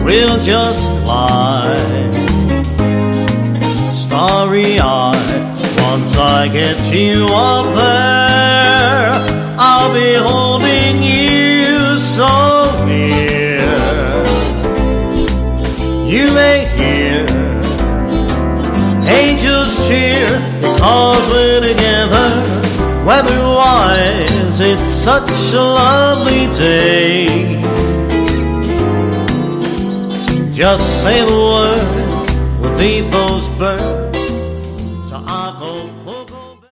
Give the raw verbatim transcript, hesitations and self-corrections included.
we'll just fly starry-eyed. Once I get you up there, I'll be holding you so near. You may hear angels cheer, because we're together. Weather-wise, it's such a lovely day. Just say the words, we'll leave those birds